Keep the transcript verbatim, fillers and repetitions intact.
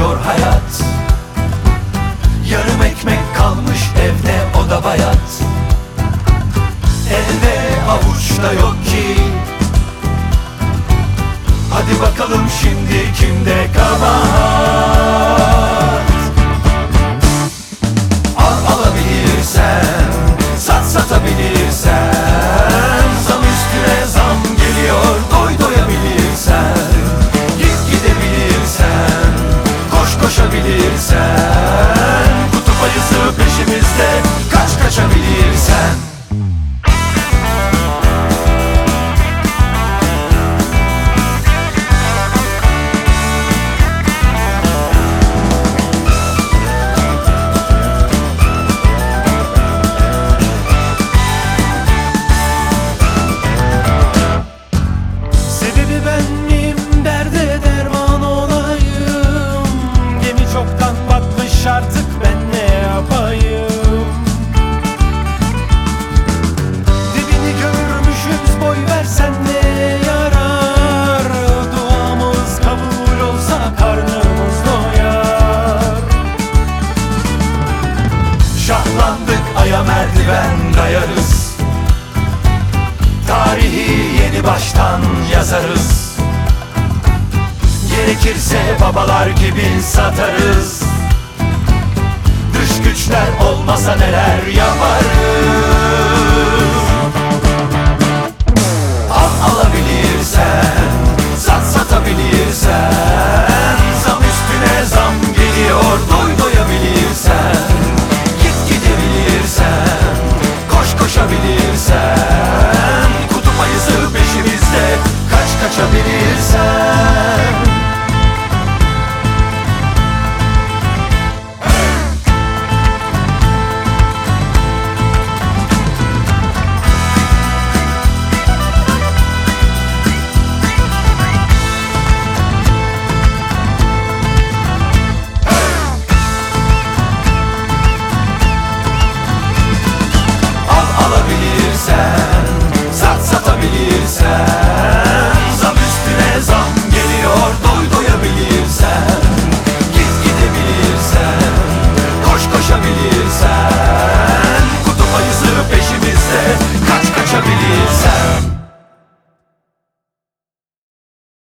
geçiyor hayat. Yarım ekmek kalmış evde, o da bayat. Elde avuçta yok ki. Hadi bakalım şimdi kimde kabahat? Al alabilirsen, sat satabilirsen, zam üstüne zam geliyor, doy doyabilirsen, git gidebilirsen, koş koşabilirsen, kutup ayısı peşimizde, kaç kaçabilirsen. Çoktan batmış artık, ben ne yapayım? Dibini görmüşüz, boy versen ne yarar? Duamız kabul olsa karnımız doyar. Şahlandık, aya merdiven dayarız. Tarihi yeni baştan yazarız. Gerekirse babalar gibi satarız. Dış güçler olmasa neler yaparız. Al alabilirsen, sat satabilirsen, zam üstüne zam geliyor, doy doyabilirsen, git gidebilirsen, koş koşabilirsen, kutup ayısı peşimizde, kaç kaçabilirsen.